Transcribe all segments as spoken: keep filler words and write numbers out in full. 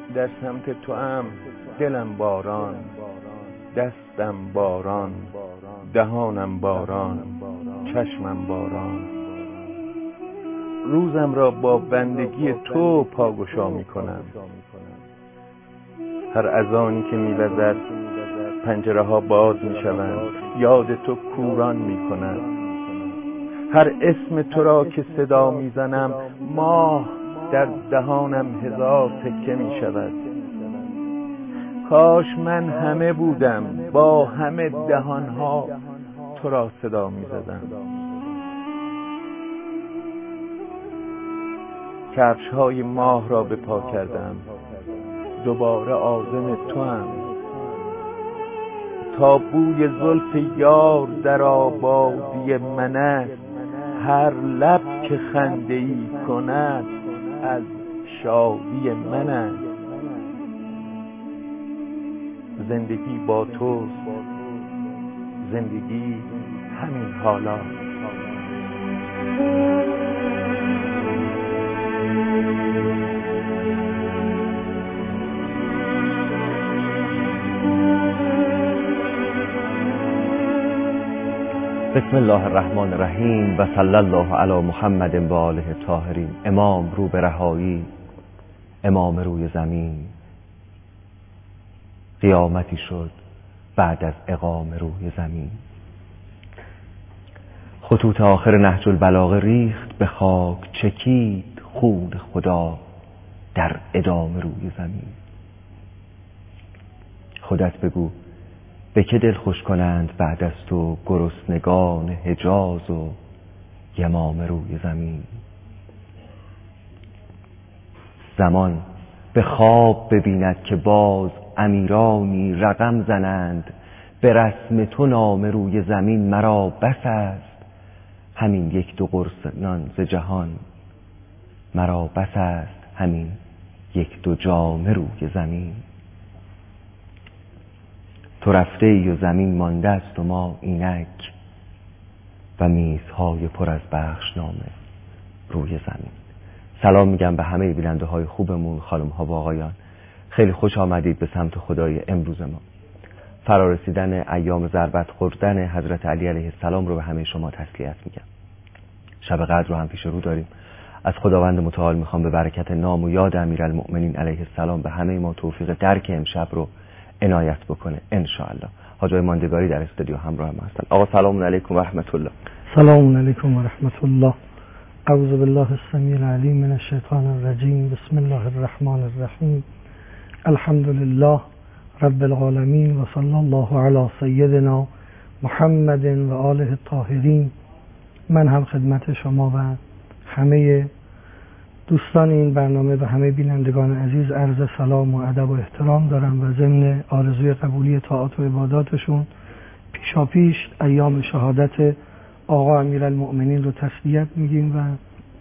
در سمت تو ام دلم باران، دستم باران، دهانم باران، چشمم باران. روزم را با بندگی تو پاگشا می کنم. هر اذانی که می وزد پنجره ها باز می شوند، یاد تو کوران می کنم. هر اسم تو را که صدا می زنم ماه در دهانم هزار تکه می شود. کاش من همه بودم با همه دهانها تو را صدا می زدم. کفش های ماه را به پا کردم، دوباره عازم تو هم. تا بوی زلف یار در آبادی من است، هر لب که خنده ای کند از شادی من است. زندگی با توست، زندگی همین حالا. بسم الله الرحمن الرحیم و صلی الله علی محمد و آله الطاهرین. امام رو به رهایی، امام روی زمین. قیامتی شد بعد از اقام روی زمین. خطوط آخر نهج البلاغه ریخت به خاک، چکید خون خدا در ادامه روی زمین. خودت بگو به که دل خوش کنند بعد از تو گرسنگان حجاز و یمام روی زمین. زمان به خواب ببیند که باز امیرانی رقم زنند، به رسم تو نام روی زمین مرا بس است. همین یک دو قرص نان ز جهان مرا بس است، همین یک دو جام روی زمین. تو رفته ای و زمین مانده است و ما اینک، و میزهای پر از بخشنامه روی زمین. سلام میگم به همه بیننده های خوبمون، خانم ها و آقایان. خیلی خوش آمدید به سمت خدای امروز ما. فرارسیدن ایام ضربت خوردن حضرت علی علیه السلام رو به همه شما تسلیت میگم. شب قدر رو هم پیش رو داریم. از خداوند متعال میخوام به برکت نام و یاد امیرالمؤمنین علیه السلام به همه ما توفیق درک امشب رو عنایت بکنه ان شاء الله. حاجی ماندگاری در استودیو همراه ما هستن. آقا سلام علیکم و رحمت الله. سلام علیکم و رحمت الله. اعوذ بالله السمیع العلیم من الشیطان الرجیم. بسم الله الرحمن الرحیم. الحمد لله رب العالمین و صلی الله علی سیدنا محمد و آله الطاهرین. من هم خدمت شما و همه دوستان این برنامه و همه بینندگان عزیز عرض سلام و ادب و احترام دارم و ضمن آرزوی قبولی طاعات و عباداتشون پیشا پیش ایام شهادت آقا امیرالمؤمنین رو تسلیت میگیم و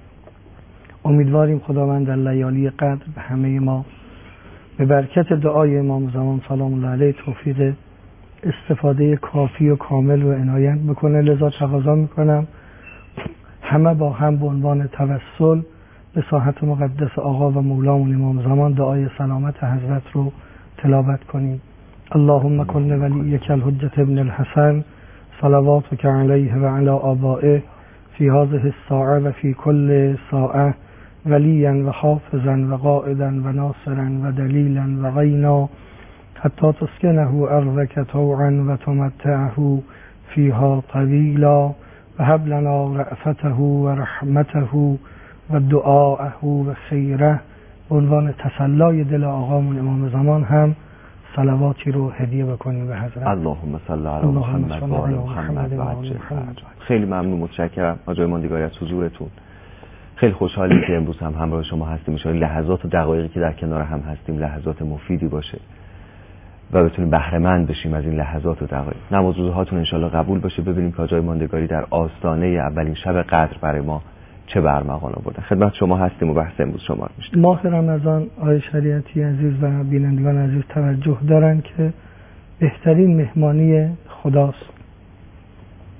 امیدواریم خداوند در لیالی قدر به همه ما به برکت دعای امام زمان سلام الله علیه توفیق استفاده کافی و کامل و عنایت بکنه. لذا تقاضا میکنم همه با هم به عنوان توسل به ساحت مقدس آقا و مولامون امام زمان دعای سلامت حضرت رو تلاوت کنیم. اللهم کن ولیک الحجة ابن الحسن صلواتک علیه و علی آبائه فی هذه الساعه و فی کل ساعه ولیا و حافظا و قائدا و ناصرا و دلیلا و غینا حتی تسکنه ارضک طوعا و تمتعه فیها طویلا و هب لنا رأفته و رحمته و دعاءه و خیره. به عنوان تسلای دل آقامون امام زمان هم صلواتی رو هدیه بکنیم به حضرت. اللهم صل علی محمد و آل محمد و عجل. خیلی ممنون، متشکرم حاجی ماندگاری از حضورتون. خیلی خوشحالیم که امروز هم همراه شما هستیم. ان شاء الله لحظات و دقایقی که در کنار هم هستیم لحظات مفیدی باشه و بتونیم بهره مند بشیم از این لحظات و دقایق. نماز روزهاتون ان شاء الله قبول باشه. ببینیم که حاجی ماندگاری در آستانه اولین شب قدر برای ما چه برمغان آورده. خدمت شما هستیم و بحث امروز شما رو میشنویم. ماه رمضان آقای شریعتی عزیز و بینندگان عزیز توجه دارن که بهترین مهمانی خداست.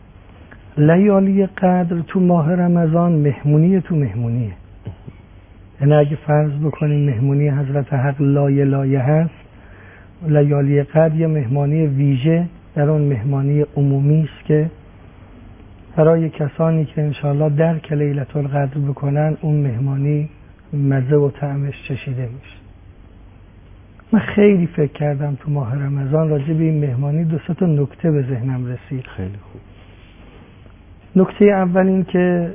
لیالی قدر تو ماه رمضان مهمونی تو مهمونیه. یعنی اگه فرض بکنیم مهمانی حضرت حق لایه لایه هست، لیالی قدر یه مهمانی ویژه در اون مهمانی عمومی است که برای کسانی که انشاءالله درک لیلة القدر بکنن اون مهمانی مزه و طعمش چشیده میشه. من خیلی فکر کردم تو ماه رمضان راجع به این مهمانی، دو سه تا نکته به ذهنم رسید. خیلی خوب. نکته اول این که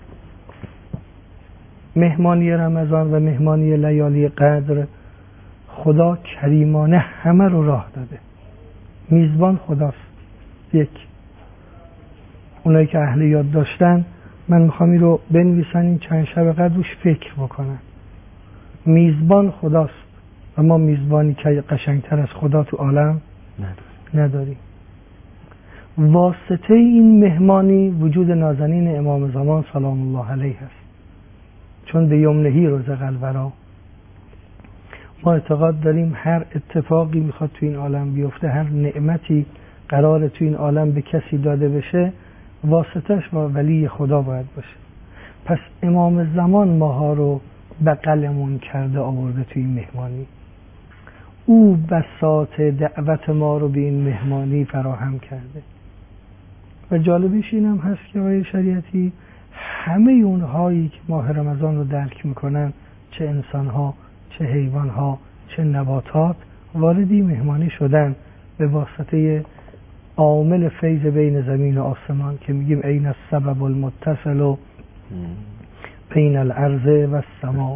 مهمانی رمضان و مهمانی لیالی قدر خدا کریمانه همه رو راه داده. میزبان خداست. یک، اونایی که اهل یاد داشتن من میخوام این رو بنویسن، این چند شب قدر روش فکر بکنن. میزبان خداست و ما میزبانی که قشنگتر از خدا تو عالم نداریم. واسطه این مهمانی وجود نازنین امام زمان سلام الله علیه است، چون به یمنهی رزق الورا. ما اعتقاد داریم هر اتفاقی میخواد تو این عالم بیفته، هر نعمتی قراره تو این عالم به کسی داده بشه، واسطش با ولی خدا باید باشه. پس امام زمان ماها رو بغلمون کرده آورده تو این مهمانی. او بساط دعوت ما رو به این مهمانی فراهم کرده. و جالبش این هم هست که آقای شریعتی همه اونهایی که ماه رمضان رو درک میکنن، چه انسانها، چه حیوانها، چه نباتات، واردی مهمانی شدن به واسطه عامل فیض بین زمین و آسمان که میگیم این السبب المتصل بین الارض و السما.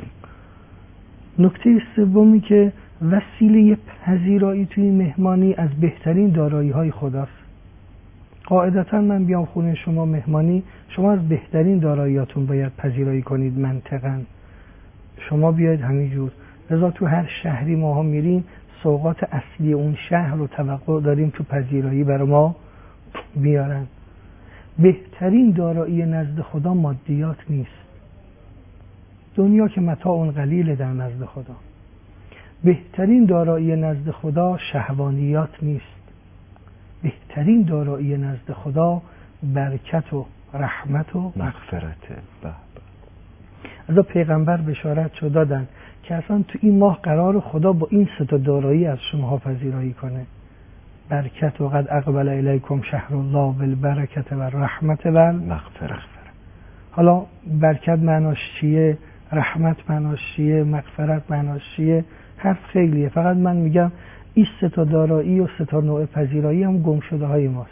نکته سومی که وسیله پذیرایی توی مهمانی از بهترین دارایی های خداست. قاعدتا من بیام خونه شما مهمانی، شما از بهترین داراییاتون باید پذیرایی کنید منطقاً. شما بیاید همینجور. لذا تو هر شهری ما ها میریم سوغات اصلی اون شهر رو توقع داریم تو پذیرایی برای ما بیارن. بهترین دارایی نزد خدا مادیات نیست. دنیا که متاع قلیل در نزد خدا. بهترین دارایی نزد خدا شهوانیات نیست. بهترین دارایی نزد خدا برکت و رحمت و مغفرته. از پیغمبر بشارت شد دادن که اصلا تو این ماه قرار خدا با این سه تا دارایی از شما پذیرایی کنه. برکت و قد اقبل الیکم شهر الله بالبرکت و رحمت و مغفرت. حالا برکت معناش چیه؟ رحمت معناش چیه؟ مغفرت معناش چیه؟ حرف خیلیه. فقط من میگم این سه تا دارایی و سه تا نوع پذیرایی هم گم شده های ماست.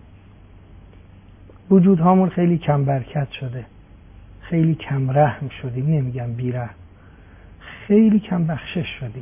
وجود هامون خیلی کم برکت شده، خیلی کم رحم شدیم، نمیگم بی رحم، خیلی کم بخشش شدیم.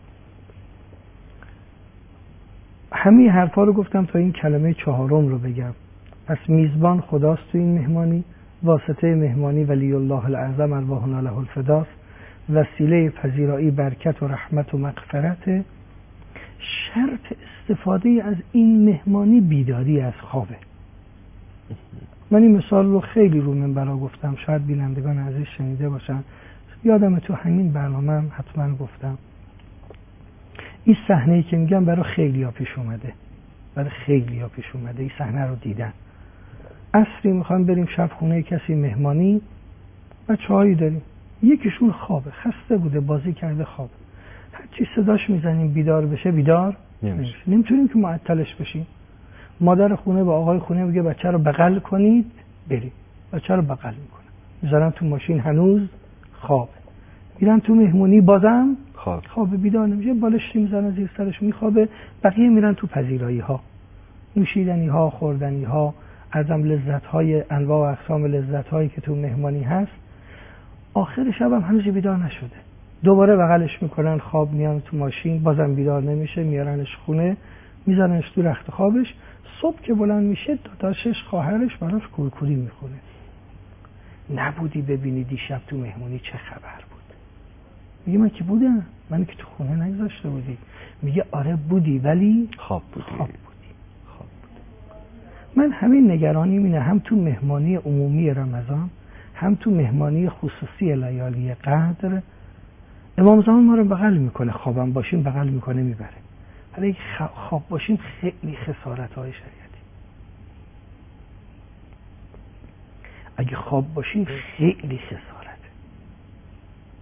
همین حرفا رو گفتم تا این کلمه چهارم رو بگم. پس میزبان خداست تو این مهمانی، واسطه مهمانی ولی الله الاعظم ارواحنا له الفداست، وسیله پذیرایی برکت و رحمت و مغفرت. شرط استفاده از این مهمانی بیداری از خوابه. من این مثال رو خیلی رو منبرا گفتم، شاید بینندگان عزیز شنیده باشن. یادم تو همین برنامه هم حتما گفتم. این صحنه‌ای که میگم برای خیلی ها پیش اومده، برای خیلی ها پیش اومده. این صحنه رو دیدن. عصری میخوام بریم شب خونه کسی مهمانی، بچه‌هایی داریم، یکیشون خوابه، خسته بوده، بازی کرده، خواب. هر چی صداش میزنیم بیدار بشه بیدار نمیشه. نمیتونیم که معطلش بشیم. مادر خونه با آقای خونه میگه بچه رو بغل کنید بریم. بچه رو بغل میکنه، میذارن تو ماشین، هنوز خوابه. میرن تو مهمونی، بازم خواب خوابه، بیدار نمیشه. بالشتی میذارن زیر سرش، میخوابه. بقیه میرن تو پذیرایی ها، نوشیدنی ها، خوردنی ها، ازم لذت های انواع و اقسام لذت هایی که تو مهمانی هست. آخر شب هم هنوز بیدار نشده، دوباره بغلش میکنن، خواب، میان تو ماشین، بازم بیدار نمیشه، میارنش خونه، میذارنش تو رخت خوابش. صبح که بلند میشه داداشش، خواهرش براش کورکوری میخونه. نبودی ببینی دیشب تو مهمونی چه خبر بود؟ میگه من که بودم، من که تو خونه نگذاشته بودی. میگه آره بودی ولی خواب بودی. خواب بودی. خواب بودی. من همین نگرانی مینه، هم تو مهمانی عمومی رمضان، هم تو مهمانی خصوصی لیالی قدر. امام زمان ما رو بغل میکنه، خوابم باشیم بغل میکنه میبره. ولی خواب باشیم خیلی خسارت های شریعتی. اگه خواب باشیم خیلی خسارته.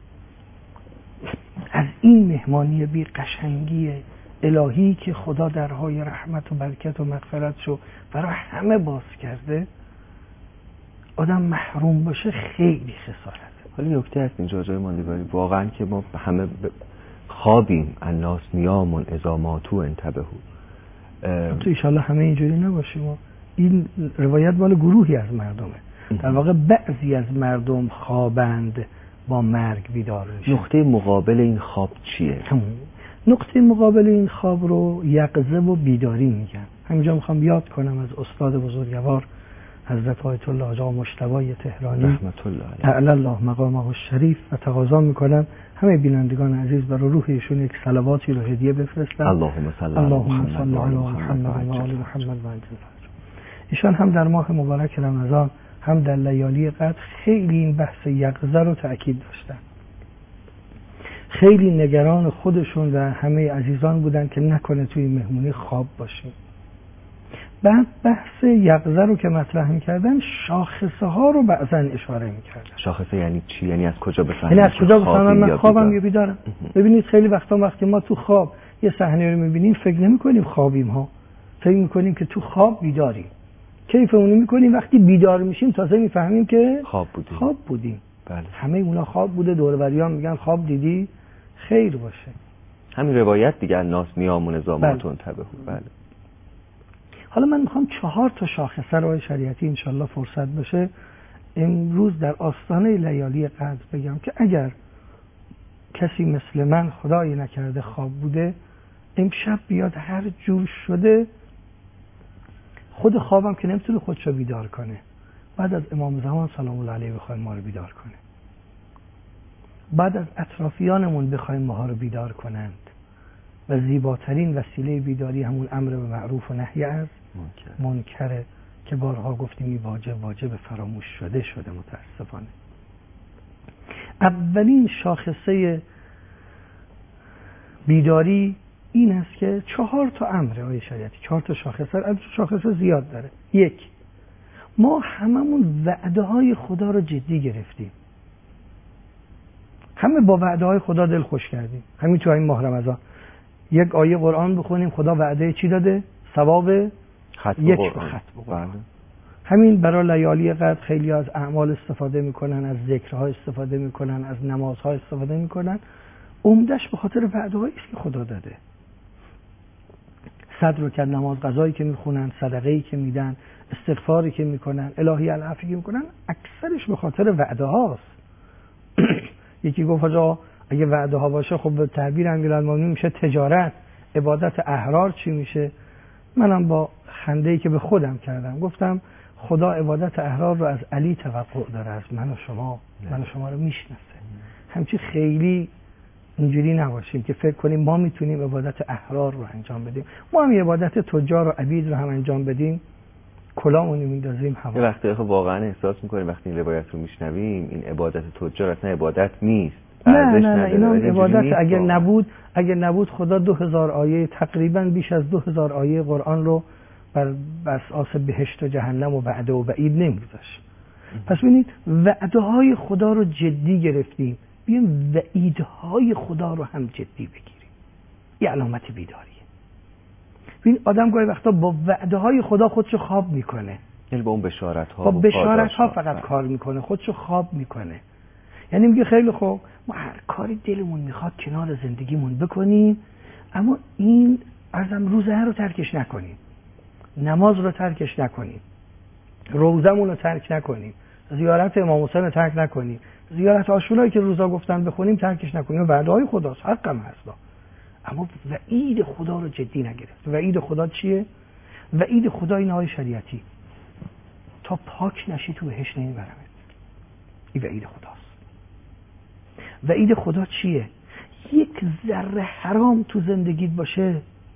این مهمانی بی قشنگی الهی که خدا درهای رحمت و برکت و مغفرت شو برای همه باز کرده، آدم محروم باشه خیلی خسارته. حالا نکته هست اینجا جای ماندگاری، واقعا که ما همه خوابیم، الناس نیامون اذا ماتوا انتبهوا. تو ایشالله همه اینجوری نباشیم. این روایت مال گروهی از مردمه. در واقع بعضی از مردم خوابند با مرگ بیدار میشن. نقطه مقابل این خواب چیه؟ نقطه مقابل این خواب رو یقظه و بیداری میگن. همینجا میخوام یاد کنم از استاد بزرگوار حضرت آیت الله آقا مجتبی تهرانی رحمت الله علیه اعلی الله مقامه الشریف و تقاضا میکنم همه بینندگان عزیز برای روح ایشون یک صلواتی رو هدیه بفرستن. اللهم صل اللهم صل علی محمد و آل محمد و عجل. ایشان هم در ماه مبارک رمضان هم در لیالی قدر خیلی این بحث یقظه رو تأکید داشتن. خیلی نگران خودشون و همه عزیزان بودن که نکنه توی مهمونی خواب باشیم. بعد بحث یقظه رو که مطرح می‌کردن شاخصه ها رو بعضا اشاره می‌کردن. شاخصه یعنی چی؟ یعنی از کجا بفهمیم؟ یعنی از کجا بفهمم من خوابم یا بیدارم؟ ببینید خیلی وقتا وقتی ما تو خواب یه صحنه رو می‌بینیم فکر نمی‌کنیم خوابیم ها. فکر می‌کنیم که تو خواب بیداریم. کیف اونو می‌کنیم وقتی بیدار میشیم تازه می‌فهمیم که خواب بودیم. خواب بودیم. بله. همه اونا خواب بوده، دور و بریان میگن خواب دیدی، خیر باشه. همین روایت دیگه الناس نیامون اذا ماتوا انتبهوا. بله. حالا من میخوام چهار تا شاخصه رو شریعتی انشالله فرصت بشه امروز در آستانه لیالی قدر بگم که اگر کسی مثل من خدایی نکرده خواب بوده امشب بیاد هر جور شده، خود خوابم که نمیتونه خودشو بیدار کنه، بعد از امام زمان سلام الله علیه بخوایم ما رو بیدار کنه، بعد از اطرافیانمون بخوایم ما رو بیدار کنند و زیباترین وسیله بیداری همون امر به معروف و نهی از منکر. منکره که بارها گفتیم این واجب واجب فراموش شده شده متاسفانه. اولین شاخصه بیداری این است که چهار تا امره آیه شریعتی، چهار تا شاخصه، البته شاخصه زیاد داره. یک، ما هممون وعده های خدا رو جدی گرفتیم، همه با وعده های خدا دل خوش کردیم. همین تو این ماه رمضان یک آیه قرآن بخونیم خدا وعده چی داده؟ ثواب یک ختم قرآن. همین برای لیالی قدر خیلی از اعمال استفاده میکنن، از ذکرها استفاده میکنن، از نمازها استفاده میکنن، عمدش به خاطر وعده هایی است که خدا داده. صد رکعت نماز قضایی که میخونن، صدقه‌ای که میدن، استغفاری که میکنن، الهی العفو که میکنن، اکثرش به خاطر وعده هاست. یکی گفت آقا اگه وعده ها باشه خب به تعبیر امیرالمومنین میشه تجارت، عبادت احرار چی میشه؟ منم با خنده‌ای که به خودم کردم گفتم خدا عبادت احرار رو از علی توقع داره، از من و شما، من و شما رو میشناسه. همچی خیلی اینجوری نباشیم که فکر کنیم ما میتونیم عبادت احرار رو انجام بدیم. ما هم عبادت تجار و عبید رو هم انجام بدیم کلامونو میندازیم هوا. یه وقتی خب واقعا احساس میکنیم وقتی این روایت رو میشنویم این عبادت تجار اصلا عبادت نیست. نه نه نه اینا عبادت اگر نبود اگر نبود خدا دو هزار آیه تقریبا بیش از دو هزار آیه قرآن رو بر اساس بهشت و جهنم و وعده و وعید نمیگذاشت. پس ببینید وعده های خدا رو جدی گرفتیم، بیایم وعیدهای خدا رو هم جدی بگیریم. یه علامت بیداریه. ببین آدم گاهی وقتا با وعده های خدا خودشو خواب میکنه، یعنی با اون بشارت ها با بشارت ها فقط کار میکنه، خودشو خواب میکنه. یعنی میگه خیلی خوب ما هر کاری دلمون میخواد کنار زندگیمون بکنیم، اما این ارزم روزه رو ترکش نکنیم، نماز رو ترکش نکنیم، روزمون رو ترک نکنیم، زیارت امام حسین رو ترک نکنیم، زیارت عاشورایی که روزا گفتن بخونیم ترکش نکنیم. وعده های خداست، حقم هست، اما وعید خدا رو جدی نگرفت. وعید خدا چیه؟ وعید خدا این آیه شریعتی تا پاک نشی تو بهشت نمیبرمت. این وعید خداست. وعید خدا چیه؟ یک ذره حرام تو زندگیت باشه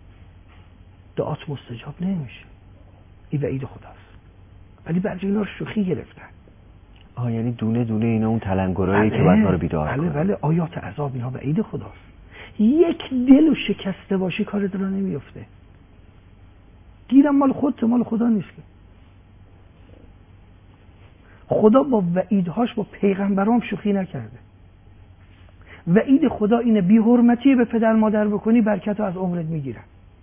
دعات مستجاب نمیشه. این وعید خداست. ولی بعضی اینا رو شوخی گرفتن. آه یعنی دونه دونه اینا اون تلنگرایی که باید ما رو بیدار کنه. بله بله آیات عذاب اینا وعید خداست. یک دل و شکسته باشی کار درا نمیفته. گیرم مال خودت، مال خدا نیست. خدا با وعیدهاش با پیغمبرام شوخی نکرده. وعید خدا اینه بی حرمتی به پدر مادر بکنی برکت رو از عمرت میگیرن.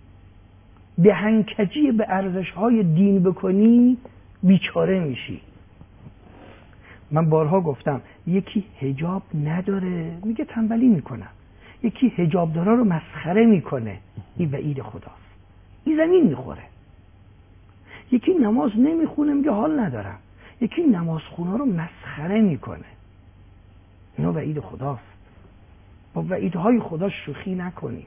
دهنکجی به ارزش‌های دین بکنی بیچاره میشی. من بارها گفتم یکی حجاب نداره میگه تنبلی میکنم، یکی حجاب دارا رو مسخره میکنه، این وعید خداست، این زمین میخوره. یکی نماز نمیخونه میگه حال ندارم، یکی نماز خونا رو مسخره میکنه، اینا وعید خداست. با وعیدهای خدا شوخی نکنیم.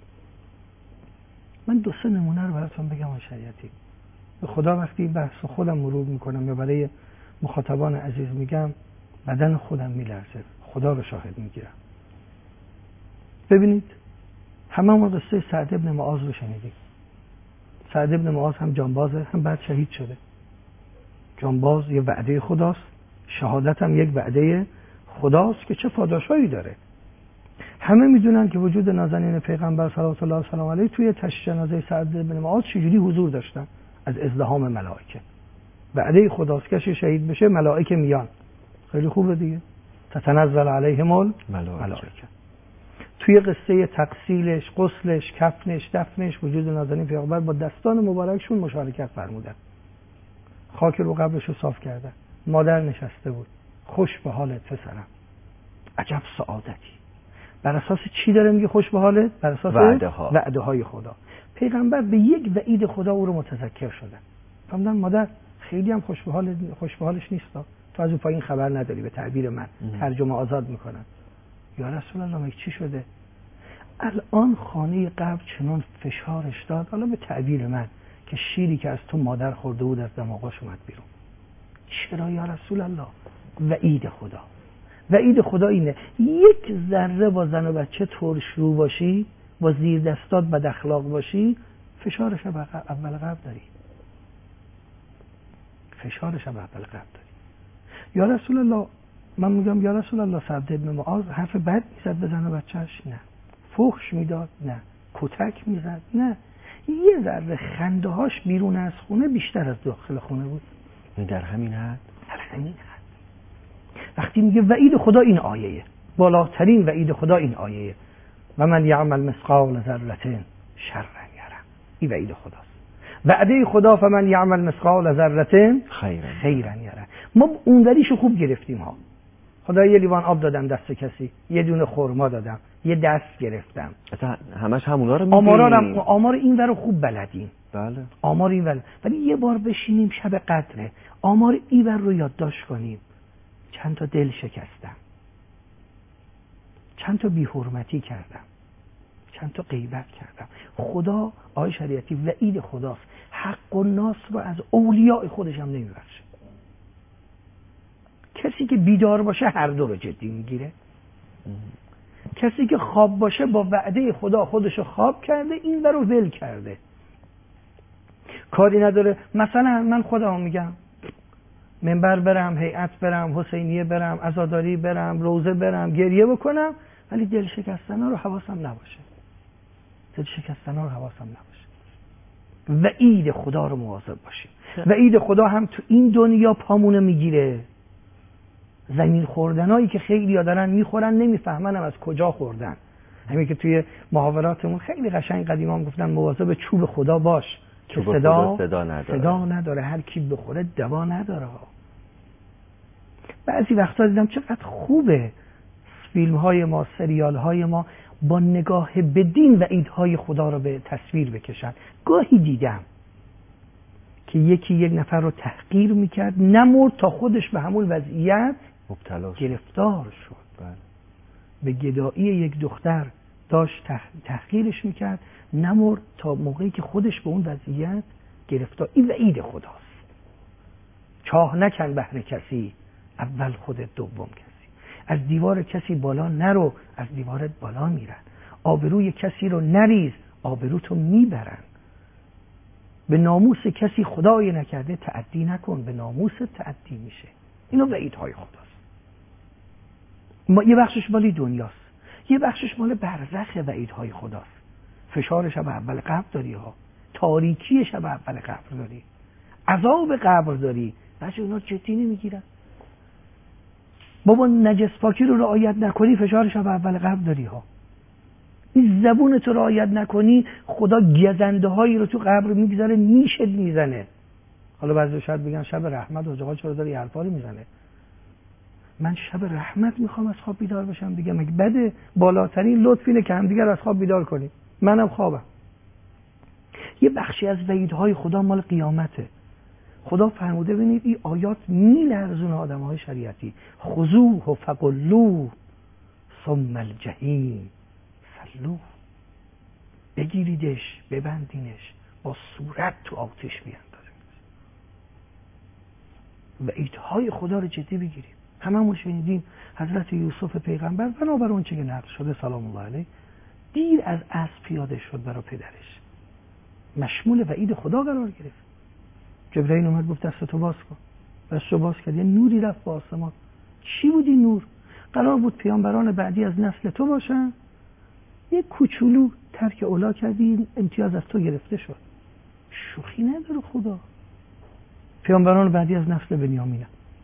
من دو سه نمونه رو براتون بگم آقای شریعتی. به خدا وقتی این بحث خودم مرور میکنم یا برای مخاطبان عزیز میگم بدن خودم میلرزه، خدا رو شاهد میگیرم. ببینید همه ما قصه سعد ابن معاذ رو شنیدیم. سعد ابن معاذ هم جانبازه، هم بعد شهید شده. جانباز یه وعده خداست، شهادت هم یک وعده خداست که چه پاداشایی داره. همه میدونن که وجود نازنین پیغمبر صلوات الله و سلام علیه توی تشییع جنازه سعد بن معاذ چجوری حضور داشتن؟ از ازدحام ملائکه. وعده خداست که شهید بشه ملائکه میان. خیلی خوبه دیگه. تتنزل علیهم الملائکه. توی قصه تغسیلش، غسلش، کفنش، دفنش وجود نازنین پیغمبر با دستان مبارکشون مشارکت فرمودن. خاک رو قبرش رو صاف کردن. مادر نشسته بود. خوش به حالت پسرم. عجب سعادتی. بر اساس چی داره میگه خوش به حالت؟ بر اساس وعده ها. وعده های خدا. پیغمبر به یک وعید خدا او رو متذکر شدن. فهمیدن مادر خیلی هم خوش به حال خوش به حالش نیست. تو از اون پایین خبر نداری، به تعبیر من ام. ترجمه آزاد میکنن. یا رسول الله مگه چی شده؟ الان خانه قبر چنان فشارش داد، حالا به تعبیر من، که شیری که از تو مادر خورده بود از دماغش اومد بیرون. چرا یا رسول الله؟ وعید خدا. وعید خدا اینه یک ذره با زن و بچه ترشرو باشی، با زیر دستات بد اخلاق باشی، فشارش به اول قبر داری. فشارش به اول قبر داری. یا رسول الله، من میگم یا رسول الله سعد بن معاذ حرف بد میزد به زن و بچهش؟ نه. فحش میداد؟ نه. کتک میزد؟ نه. یه ذره خنده هاش بیرون از خونه بیشتر از داخل خونه بود. در همین حد؟ در همین حد. وقتی میگه وعید خدا این آیه، بالاترین وعید خدا این آیه، و من یعمل مثقال ذره شرا یره، این وعید خداست. وعده خدا فمن یعمل مثقال ذره خیرا یره. ما اونوریشو خوب گرفتیم ها. خدا یه لیوان آب دادم دست کسی، یه دونه خرما دادم، یه دست گرفتم. اصلا همش همونا رو میگیم. آمارا آمار این ورو خوب بلدیم. بله. آمار این ور. ولی یه بار بشینیم شب قدره، آمار این ور رو یادداشت کنیم. چند تا دل شکستم، چند تا بی‌حرمتی کردم، چند تا غیبت کردم. خدا آیه شریعتی وعید خداست، حق و ناس رو از اولیاء خودش هم نمیبخشه. کسی که بیدار باشه هر دو رو جدی میگیره. کسی که خواب باشه با وعده خدا خودشو خواب کرده، این رو ول کرده، کاری نداره. مثلا من خودم میگم منبر برم، هیئت برم، حسینیه برم، عزاداری برم، روزه برم، گریه بکنم، ولی دل شکستنا رو حواسم نباشه. دل شکستنا رو حواسم نباشه. وعید خدا رو مواظب باشیم. وعید خدا هم تو این دنیا پامونه میگیره. زمین خوردنایی که خیلی ها دارن میخورن نمیفهمنم از کجا خوردن. همین که توی محاوراتمون خیلی قشنگ قدیما گفتن مواظب چوب خدا باش که صدا صدا نداره. صدا نداره. هر کی بخوره دوا نداره. بعضی وقتا دیدم چقدر خوبه فیلم های ما، سریال های ما با نگاه به دین وعیدهای خدا رو به تصویر بکشن. گاهی دیدم که یکی یک نفر رو تحقیر میکرد، نمرد تا خودش به همون وضعیت مبتلا گرفتار شد. بله. به گدایی یک دختر داشت تحقیرش میکرد، نمرد تا موقعی که خودش به اون وضعیت گرفتار. این وعید خداست. چاه نکن بهر کسی، اول خودت دوم کسی. از دیوار کسی بالا نرو، از دیوارت بالا میرن. آبروی کسی رو نریز، آبروتو میبرن. به ناموس کسی خدای نکرده تعدی نکن، به ناموس تعدی میشه. اینا وعیدهای خداست. ما یه بخشش مال دنیاست، یه بخشش مال برزخ وعیدهای خداست. فشار شب اول قبر داری ها، تاریکی شب اول قبر داری، عذاب قبر داری. بچه اونا جدی نمیگیرن. بابا نجس پاکی رو رعایت نکنی فشار شب اول قبل داری ها. این زبون تو رعایت نکنی خدا گزنده هایی رو تو قبر میگذاره نیشت میزنه. حالا بعضی شاید بگن شب رحمت حاج آقا چرا داره یه حرفا رو میزنه؟ من شب رحمت میخوام از خواب بیدار بشم دیگه. مگه بده؟ بالاترین لطف اینه که همدیگر از خواب بیدار کنیم. منم خوابم. یه بخشی از وعیدهای خدا مال قیامته. خدا فرموده ببینید این آیات میلرزونه آدمهای شریعتی. خذوه فغلوه ثم الجحیم صلوه. بگیریدش ببندینش با صورت تو آتش بیاندازید. وعیدهای خدا رو جدی بگیریم. هممون شنیدیم حضرت یوسف پیغمبر بنابر اون چه که نقل شده سلام الله علیه دیر از اسب پیاده شد برای پدرش، مشمول وعید خدا قرار گرفت. جبرئیل اومد گفت دستتو باز کن. دستو باز کرد، یه نوری رفت با آسمان. چی بود این نور؟ قرار بود پیامبران بعدی از نسل تو باشن. یه کوچولو ترک اولا کردی امتیاز از تو گرفته شد. شوخی نداره خدا. پیامبران بعدی از نسل بنیامینه.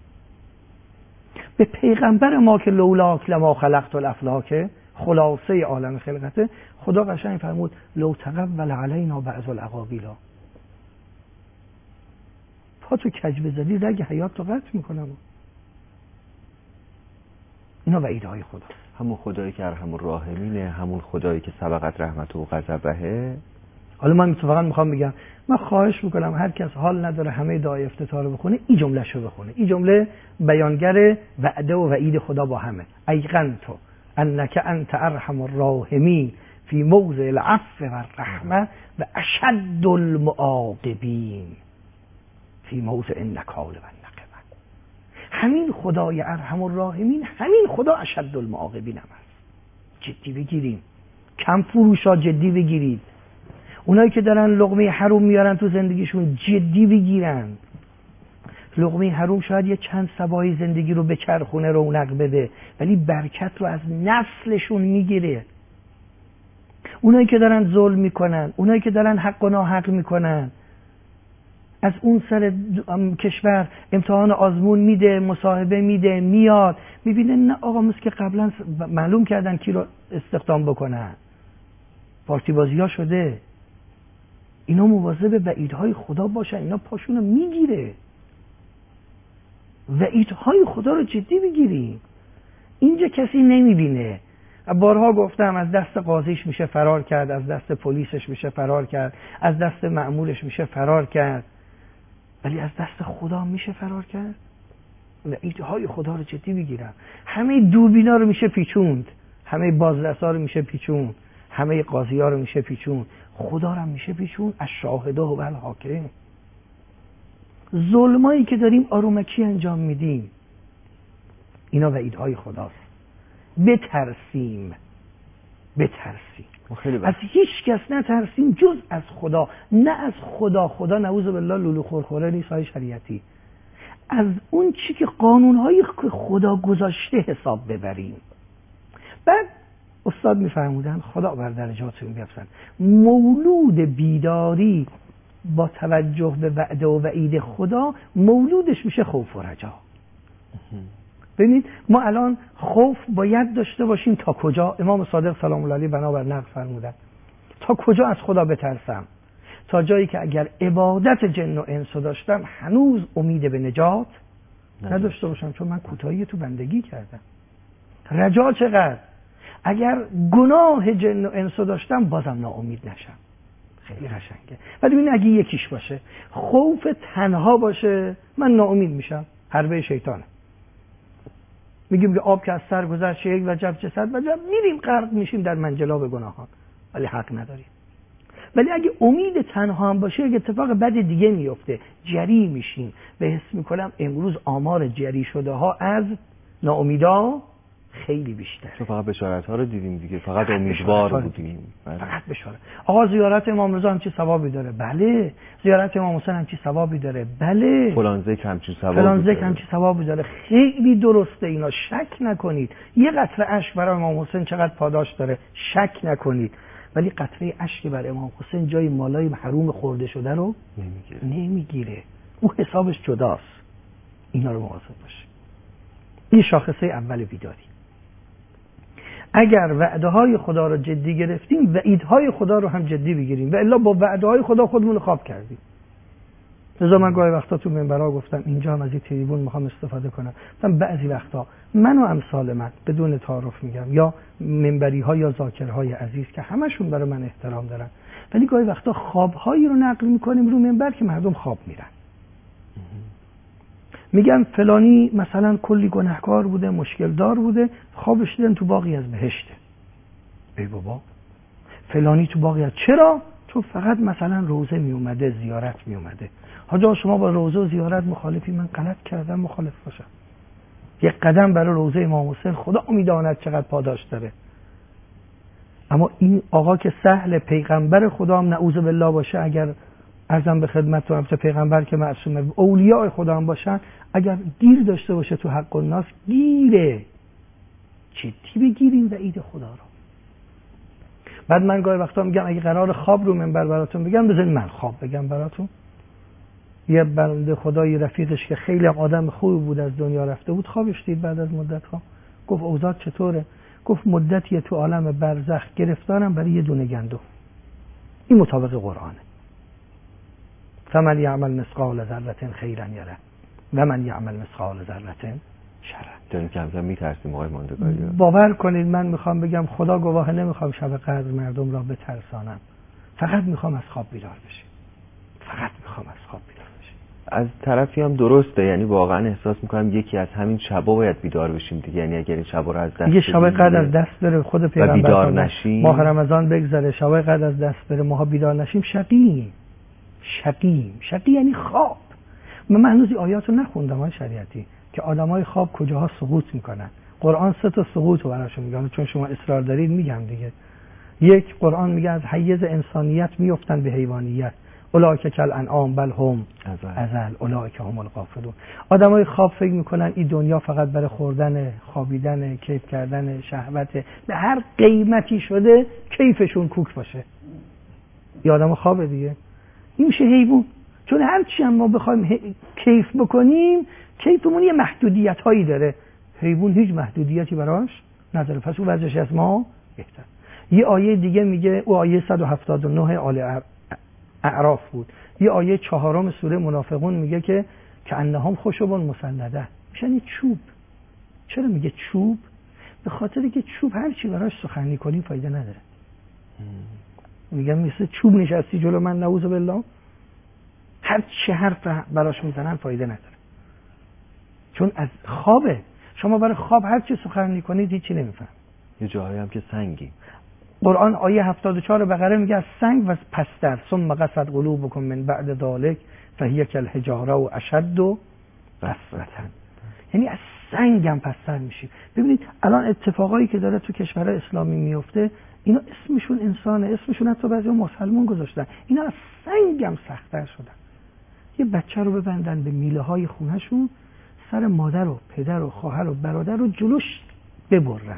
به پیغمبر ما که لولاک لما خلقت الافلاک، خلاصه عالم خلقته، خدا قشنگ فرمود لو تقول علینا بعض الاقاویلا. پا تو کج بزنی رگ حیات تو قطع میکنم. اینا وعیدهای خدا. همون خدایی که ارحم الراحمینه، همون خدایی که سبقت رحمت و غضبه. حالا من اتفاقا میخوام بگم، من خواهش میکنم هر کس حال نداره همه دعای افتتاح رو بخونه، این جمله شو بخونه. این جمله بیانگر وعده و وعید خدا با همه. ایقنت انک انت ارحم الراحمین فی موضع العفو و الرحمه و اشد المعاقبین فی موضع النکال و النقمه. همین خدای ارحم الراحمین، همین خدا اشد المعاقبین هم هست. جدی بگیریم. کم فروشا جدی بگیرید. اونایی که دارن لقمه حروم میارن تو زندگیشون جدی بگیرن. لقمه حروم شاید یه چند سبایی زندگی رو به چرخونه رونق بده، ولی برکت رو از نسلشون میگیره. اونایی که دارن ظلم میکنن، اونایی که دارن حق و ناحق میکنن، از اون سر کشور امتحان آزمون میده، مصاحبه میده، میاد میبینه نه آقا مثل که قبلا معلوم کردن کی رو استخدام بکنن، پارتی بازی ها شده. اینا مواظب وعیدهای خدا باشن، اینا پاشونو میگیره. وعیدهای خدا رو جدی بگیریم. اینجا کسی نمیبینه. بارها گفتم از دست قاضیش میشه فرار کرد، از دست پلیسش میشه فرار کرد، از دست مأمورش میشه فرار کرد، ولی از دست خدا میشه فرار کرد. وعیدهای خدا رو جدی بگیرم. همه دوربینا رو میشه پیچوند، همه بازرسا رو میشه پیچوند، همه قاضی ها رو میشه پیچون، خدا رو میشه پیچون. از شاهده و الحاکم. ظلمایی که داریم آرومکی انجام میدیم، اینا وعیدهای خداست. بترسیم، بترسیم. از هیچ کس نترسیم جز از خدا. نه از خدا، خدا نعوذ بالله لولو خورخوره نیست های شریعتی. از اون چی که قانونهای خدا گذاشته حساب ببریم. بعد استاد میفرمودن خدا بر درجاتون بیافزن، مولود بیداری با توجه به وعده و وعید خدا مولودش میشه خوف و رجا. ببینید ما الان خوف باید داشته باشیم تا کجا؟ امام صادق سلام الله علیه بنابر نقل فرمودن تا کجا از خدا بترسم؟ تا جایی که اگر عبادت جن و انس داشتم هنوز امید به نجات نداشته باشم، چون من کوتاهی تو بندگی کردم. رجا چقدر؟ اگر گناه جن و انس داشتم بازم ناامید نشم. خیلی قشنگه. ولی ببین اگه یکیش باشه، خوف تنها باشه، من ناامید میشم. حربه شیطانه. میگیم که آب که از سر گذشت یک وجب چه صد وجب، میریم غرق میشیم در منجلاب گناهان، ولی حق نداریم. ولی اگه امید تنها هم باشه، یک اتفاق بد دیگه میفته، جری میشیم. به حس میکنم امروز آمار جری شده ها از ناامیدا خیلی بیشتر. تو فقط بشارت ها رو دیدیم دیگه، فقط امیدوار بودیم. فقط بشارت. آقا زیارت امام رضا هم چی ثوابی داره؟ بله. زیارت امام حسین هم چی ثوابی داره؟ بله. فلان ذکر هم چی ثوابی فلان داره؟ ذکر هم چی ثوابی داره؟ خیلی درسته اینا، شک نکنید. یه قطره اشک برای امام حسین چقدر پاداش داره، شک نکنید. ولی قطره اشک برای امام حسین جای مالای محروم خورده شده رو نمیگیره. نمیگیره. او حسابش جداست. اینا رو مواظب باشید. این شاخصه اول بیداری. اگر وعده های خدا رو جدی گرفتیم، وعیدهای خدا رو هم جدی بگیریم، و الا با وعده های خدا خودمون رو خواب کردیم. لذا من گاهی وقتا تو منبرها گفتم، اینجا هم از این تریبون میخوام استفاده کنم، گفتم بعضی وقتا من و امثال من بدون تعارف میگم، یا منبری ها یا ذاکرهای عزیز که همشون برای من احترام دارن، ولی گاهی وقتا خوابهایی رو نقل میکنیم رو منبر که مردم خواب میرن. میگن فلانی مثلا کلی گناهکار بوده، مشکل دار بوده، خوابش دیدن تو باغی از بهشته. ای بابا، فلانی تو باغی از، چرا؟ تو فقط مثلا روزه می اومده، زیارت می اومده. حاجا شما با روزه و زیارت مخالفی؟ من غلط کردم مخالف باشم. یک قدم برای روزه امام حسین خدا میداند چقدر پاداش داره. اما این آقا که سهل پیغمبر خدا هم نعوذ بالله باشه، اگر ارزم به خدمت تو البته پیغمبر که معصومه، اولیاء خدا هم باشن، اگر گیر داشته باشه تو حق الناس، گیره. جدی بگیرین وعید خدا رو. بعد من گاهی وقتا میگم اگه قرار خواب رو منبر براتون بگم، بذارید من خواب بگم براتون. یه بنده خدای رفیقش که خیلی آدم خوبی بود از دنیا رفته بود، خوابش دید بعد از مدت ها. گفت اوضاع چطوره؟ گفت مدتی تو عالم برزخ گرفتارم برای یه دونه گندم. این مطابق قرآنه. فمن یعمل مثقال ذره خیرا یره و من یعمل مثقال ذره شر. داریم که همزن میترسیم آقای ماندگاری. باور کنید من میخوام بگم خدا گواه، نمیخوام شب قدر مردم را بترسانم، فقط میخوام از خواب بیدار بشیم. فقط میخوام از خواب بیدار بشیم. از طرفی هم درسته، یعنی واقعا احساس میکنم یکی از همین شبا باید بیدار بشیم دیگه. یعنی اگر این شبا رو از دست یه شب قدر از دست بره، خود پیغمبر بیدار نشیم، ماه رمضان بگذره شب قدر از دست بره، ماها بیدار نشیم، شقیم. شقیم شقی یعنی خواب. من هنوز آیات رو نخوندم های شریعتی که آدمای خواب کجاها سقوط میکنن. قرآن سه تا سقوط رو براشون میگه، چون شما اصرار دارید میگم دیگه. یک، قرآن میگه از حیز انسانیت میافتن به حیوانیت. اولئک کالانعام بل هم اضل اولئک هم الغافلون. آدمای خواب فکر میکنن این دنیا فقط برای خوردن، خوابیدن، کیف کردن، شهوت، به هر قیمتی شده کیفشون کوک باشه. یا آدم خوابه دیگه. این میشه حیوان. چون هر چی هم ما بخوایم کیف بکنیم، کیفمون یه محدودیت هایی داره. حیوان هیچ محدودیتی براش نداره، پس اون وضعش از ما بهتر. یه آیه دیگه میگه، او آیه صد و هفتاد و نه آل اعراف بود. یه آیه چهارم سوره منافقون میگه که که انهم خشب مسنده، میشن چوب. چرا میگه چوب؟ به خاطری که چوب هر چی براش سخنی کنیم فایده نداره. میگم مثل چوب نشستی جلو من نعوذ بالله، هر چی حرف براش میزنن فایده نداره، چون از خوابه. شما برای خواب هر چی سخنی کنید هیچی نمیفهم. یه جاهایی هم که سنگی. قرآن آیه هفتاد و چهار بقره میگه از سنگ و پستر، ثم قست قلوبکم من بعد ذلک فهی کالحجاره و اشد قسوة. یعنی از سنگ هم پستر میشی. ببینید الان اتفاقایی که داره تو کشورهای اسلامی میفته، اینا اسمشون انسانه، اسمشون حتی بعضی مسلمان گذاشتن، اینا از سنگ هم سخت‌تر شدن. یه بچه رو ببندن به میله های خونهشون، سر مادر و پدر و خواهر و برادر رو جلوش ببرن.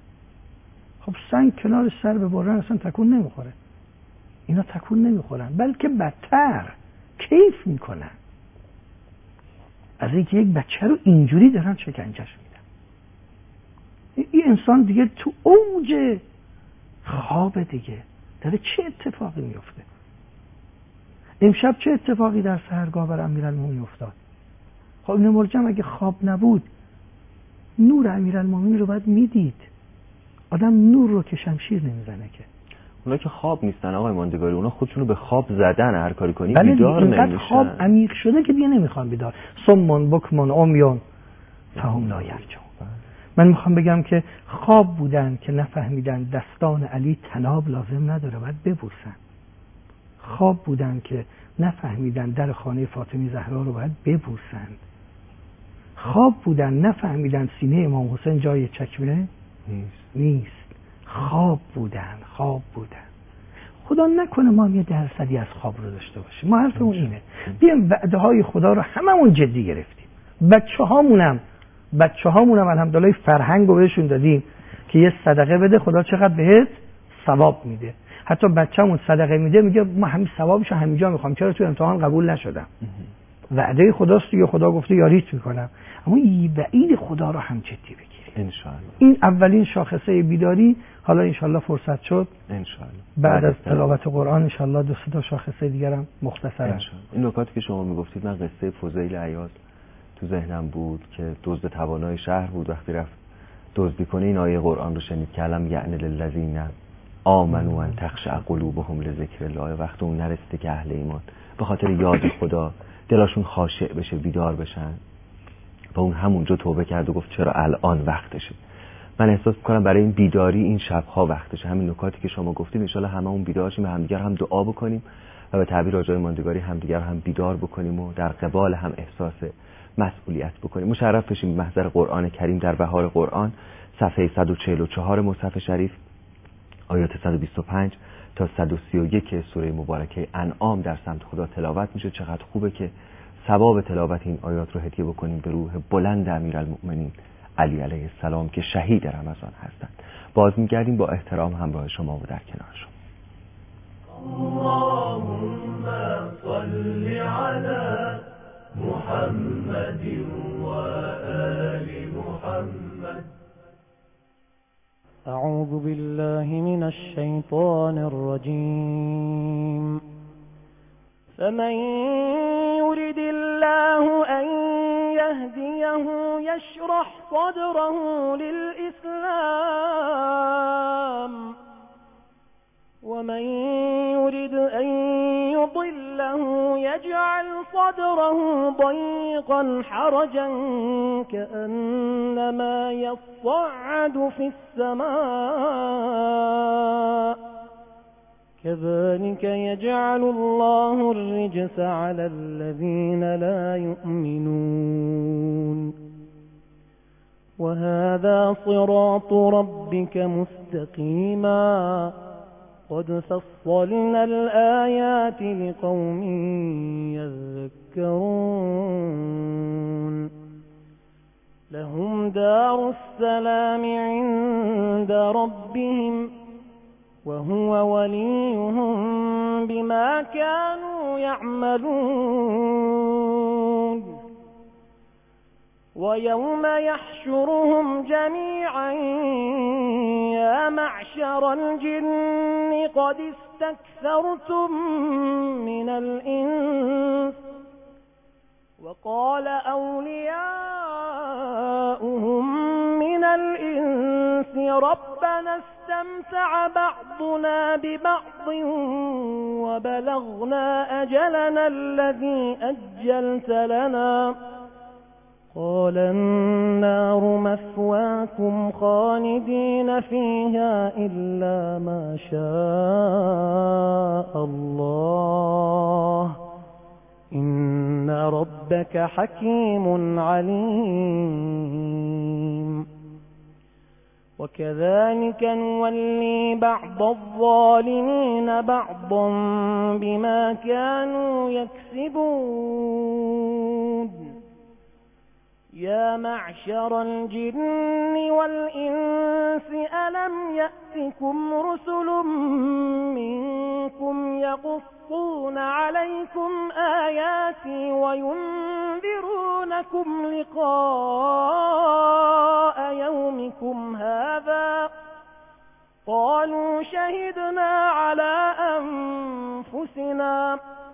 خب سنگ کنار سر ببرن اصلا تکون نمیخوره. اینا تکون نمیخورن، بلکه بدتر کیف میکنن از اینکه یک بچه رو اینجوری دارن شکنجهش میدن. این انسان دیگه تو اوج خواب دیگه داره چه اتفاقی میفته. امشب چه اتفاقی در سحرگاه بر امیرالمومنین افتاد؟ خب ابن ملجم اگه خواب نبود نور امیرالمومنین رو باید میدید. آدم نور رو که شمشیر نمیزنه که. اونا که خواب نیستن آقای ماندگاری، اونا خودشونو به خواب زدن، هر کاری کنی بله بیدار نمیشن. اینقدر خواب عمیق شده که دیگه نمیخوان بیدار. صمون بکمون عمیون فهم لا یرجعون. من میخوام بگم که خواب بودن که نفهمیدن دستان علی تناب لازم نداره، باید ببوسن. خواب بودن که نفهمیدن در خانه فاطمه زهرا رو باید ببوسن. خواب بودن نفهمیدن سینه امام حسین جای چکمه نیست. نیست. خواب بودن، خواب بودن. خدا نکنه ما هم یه درصدی از خواب رو داشته باشیم. ما حرفمون اینه بیایم وعده های خدا رو هممون جدی گرفتیم. بچه هامونم بچه هامونم الحمدلله فرهنگ رو بهشون دادیم که یه صدقه بده خدا چقدر بهت ثواب میده. حتی بچه‌مون صدقه میده میگه ما همین ثوابشو همینجا میخوام، چرا تو امتحان قبول نشدم. وعده خداست دیگه، خدا گفته یاریت میکنم، اما وعید خدا رو هم جدی بگیرید انشاءالله. این اولین شاخصه بیداری. حالا انشالله فرصت شد انشاءالله بعد از تلاوت قرآن انشالله دو سه تا شاخصه دیگر هم مختصرا. این نکاتی که شما میگفتید، من قصه فضیل عیاض تو ذهنم بود که دزد توانای شهر بود، وقتی رفت دزدی کنه این آیه قرآن رو شنید که علم یعن للذین آمنوا ان تخشع قلوبهم لذکر الله. وقتی اون نرسیده که اهل ایمان به خاطر یاد خدا دلاشون خاشع بشه، بیدار بشن، و اون همونجا توبه کرد و گفت چرا الان وقتشه. من احساس میکنم برای این بیداری این شبها وقتشه. همین نکاتی که شما گفتید ان شاءالله همه اون بیدار شیم، همدیگر هم دعا بکنیم و به تعبیر آقای ماندگاری همدیگر هم بیدار بکنیم و در قبال هم احساس مسئولیت بکنیم. مشرف بشیم به محضر قرآن کریم در بهار قرآن، صفحه صد و چهل و چهار مصحف شریف، آیات صد و بیست و پنج تا صد و سی و یک سوره مبارکه انعام در سمت خدا تلاوت میشه. چقدر خوبه که ثواب تلاوت این آیات رو هدیه بکنیم به روح بلند امیرالمؤمنین علی علیه السلام که شهید رمضان هستند. باز میگردیم با احترام همراه شما و در کنار شما. اللهم صل علی محمد و آل محمد. اعوذ بالله من الشیطان الرجیم. فمن يرد الله أن يهديه يشرح صدره للإسلام ومن يرد أن يضله يجعل صدره ضيقا حرجا كأنما يصعد في السماء كذلك يجعل الله الرجس على الذين لا يؤمنون وهذا صراط ربك مستقيما قد فصلنا الآيات لقوم يذكرون لهم دار السلام عند ربهم وهو وليهم بما كانوا يعملون ويوم يحشرهم جميعا يا معشر الجن قد استكثرتم من الإنس وقال أولياؤهم من الإنس ربنا استمتع بعضنا ببعض وبلغنا أجلنا الذي أجلت لنا قال النار مثواكم خالدين فيها إلا ما شاء الله إن ربك حكيم عليم وكذلك نولي بعض الظالمين بعضا بما كانوا يكسبون يا معشر الجن والإنس ألم يأتكم رسل منكم يقصون عليكم آياتي وينذرونكم لقاء يومكم هذا قالوا شهدنا على أنفسنا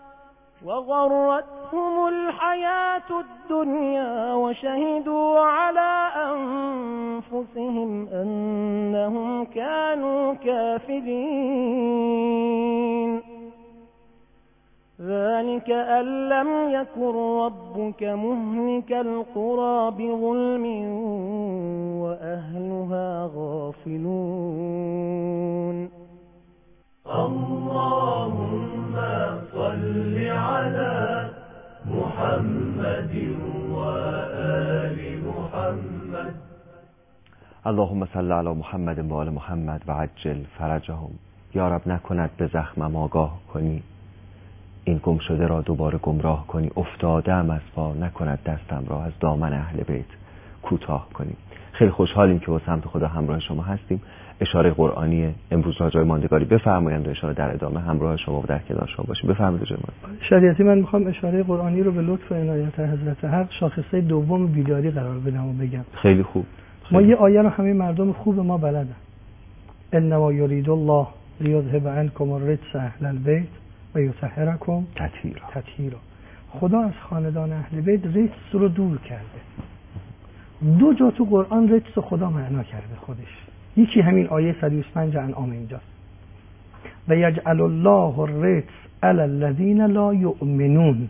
وغرتهم الحياة الدنيا وشهدوا على أنفسهم أنهم كانوا كافرين ذلك أن لم يكن ربك مهلك القرى بظلم وأهلها غافلون اللهم صل على محمد وآل محمد. اللهم صل علی محمد و آل محمد و عجل فرجهم. یا رب نکند به زخمم آگاه کنی، این گم شده را دوباره گمراه کنی. افتادم از پا نکند دستم را از دامن اهل بیت کوتاه کنیم. خیلی خوشحالیم که با سمت خدا همراه شما هستیم. اشاره قرآنی امروز را جای ماندگاری بفرمایید و اشاره در ادامه همراه شما و در کنار شما باشیم. بفرمایید جناب. شریعتی من میخوام اشاره قرآنی رو به لطف و عنایت حضرت حق شاخصه دوم بیداری قرار بدم و بگم. خیلی خوب. خیلی ما یه آیه رو همه مردم خوب ما بلدن. انما یرید الله لیذهب عنکم الرجس اهل البیت و یطهرکم تطهیرا. تطهیرا. خدا از خاندان اهل بیت رجس رو دور کرده. دو جا تو قرآن رجس خدا معنا کرده خودش. یکی همین آیه صد و بیست و پنج انعام اینجاست. و یجعل الله الرجس علی الذین لا یؤمنون.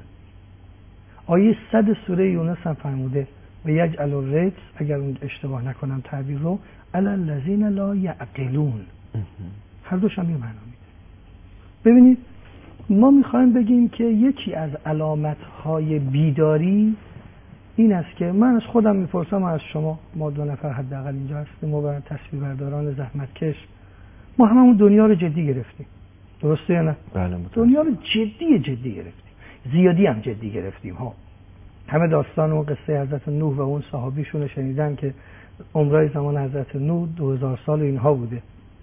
آیه صد سوره یونس هم فرموده و یجعل الرجس، اگر اشتباه نکنم تعبیر رو، علی الذین لا یعقلون. هر دوش هم یه معنا میده. ببینید ما میخوایم بگیم که یکی از علامت‌های بیداری این است که من از خودم میپرسم و از شما، ما دو نفر حداقل اینجا هستیم، ما برای تصویربرداران زحمتکش، ما هممون دنیا رو جدی گرفتیم. درسته یا نه؟ بله. دنیا رو جدی جدی گرفتیم. زیادی هم جدی گرفتیم ها. همه داستان اون قصه حضرت نوح و اون صحابیشون رو شنیدن که عمرای زمان حضرت نوح دو هزار سال اینها بوده.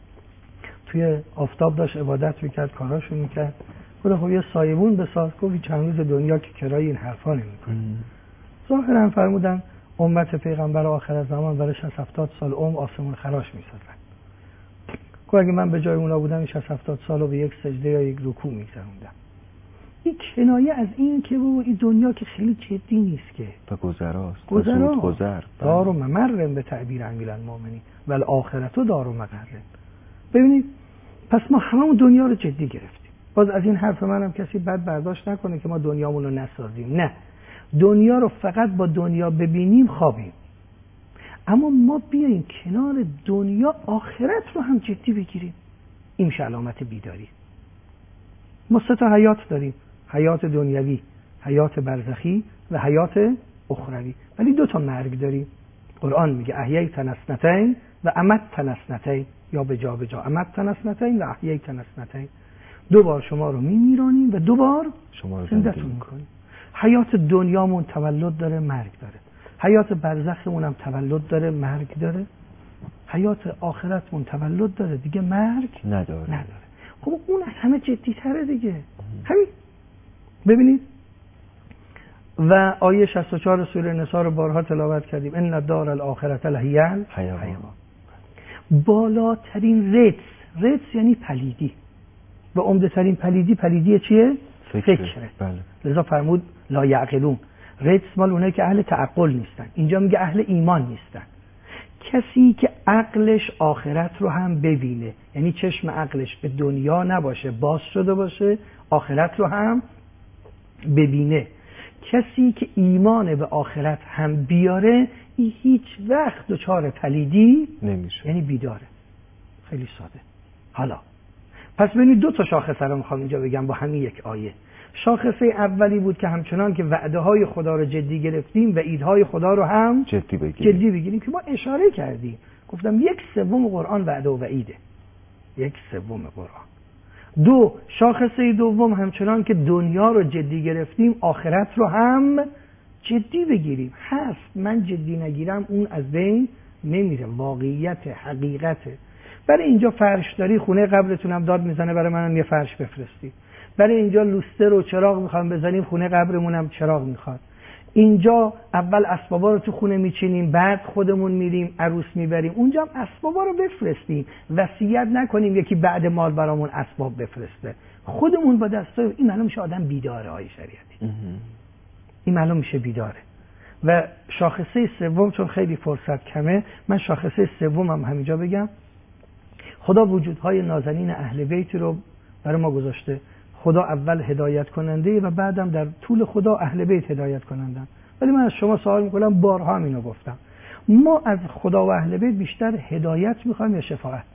توی آفتاب داشت عبادت میکرد، کاراشو میکرد. خدا خب یه سایبون بساز، گفت چند روز دنیا که کرای این حرفا نمیکنه. ظاهرا فرمودن امت پیغمبر آخر زمان برای شصت هفتاد سال عمر آسمون خراش میسازن. که اگه من به جای اونا بودم این شصت هفتاد سال رو به یک سجده یا یک رکوع میگذروندم. این کنایه از این که بابا این دنیا که خیلی جدی نیست که و گذراست. گذرا گذر دار و ممرن به تعبیر امیل المؤمنین و الاخرتو دار و مقرن. ببینید پس ما همون دنیا رو جدی گرفتیم. باز از این حرف منم کسی بد برداشت نکنه که ما دنیامون رو نسازیم. نه، دنیا رو فقط با دنیا ببینیم خوابیم. اما ما بیاییم کنار دنیا آخرت رو هم جدی بگیریم. این میشه علامت بیداری. ما سه تا حیات داریم، حیات دنیوی، حیات برزخی و حیات اخروی، ولی دو تا مرگ داریم. قرآن میگه احییتن اثنتین و امتن اثنتین، یا به جا به جا امتن اثنتین و احییتن اثنتین. دو بار شما رو میمیرانیم و دو بار شما رو زنده‌تون میکنیم. حیات دنیامون تولد داره، مرگ داره. حیات برزخمون هم تولد داره، مرگ داره. حیات آخرتمون تولد داره، دیگه مرگ نداره. نداره. خب اون از همه جدی تره دیگه. همین. ببینید و آیه شصت و چهار سوره نساء رو بارها تلاوت کردیم. ان الدار الاخرة لهی الحیوان. بالاترین رتس، رتس یعنی پلیدی و عمده ترین پلیدی، پلیدی چیه؟ فکره. فکره. بله. لذا فرمود لا یعقلون. رتس مال اونایی که اهل تعقل نیستن. اینجا میگه اهل ایمان نیستن. کسی که عقلش آخرت رو هم ببینه، یعنی چشم عقلش به دنیا نباشه، باز شده باشه، آخرت رو هم ببینه. کسی که ایمان به آخرت هم بیاره، این هیچ وقت دچار پلیدی نمیشه، یعنی بیداره. خیلی ساده. حالا پس ببینید دو تا شاخصه رو میخوام اینجا بگم با همین یک آیه. شاخصه اولی بود که همچنان که وعده های خدا رو جدی گرفتیم و ایدهای خدا رو هم جدی بگیریم. جدی بگیریم که ما اشاره کردیم. گفتم یک سوم قرآن وعده و وعیده. یک سوم قرآن. دو، شاخصه دوم همچنان که دنیا رو جدی گرفتیم آخرت رو هم جدی بگیریم. هست من جدی نگیرم اون از بین نمیره. واقعیت، حقیقته. برای اینجا فرش داری، خونه قبرتونم داد میزنه برای منم یه فرش بفرستی. برای اینجا لوستر و چراغ میخوام بزنیم، خونه قبرمونم چراغ میخواد. اینجا اول اسبابا رو تو خونه میچینیم، بعد خودمون میریم عروس میبریم. اونجا هم اسبابا رو بفرستیم. وصیت نکنیم یکی بعد مال برامون اسباب بفرسته. خودمون با دستای این معلوم میشه آدم بیداره. های شریعتی این معلوم میشه بیداره. و شاخصه سوم، چون خیلی فرصت کمه، من شاخصه سومم همینجا بگم. خدا وجودهای نازنین اهل بیت رو برای ما گذاشته. خدا اول هدایت کننده و بعدم در طول خدا اهل بیت هدایت کنندن. ولی من از شما سوال میکنم، بارها هم اینو گفتم، ما از خدا و اهل بیت بیشتر هدایت میخوایم یا شفاعت؟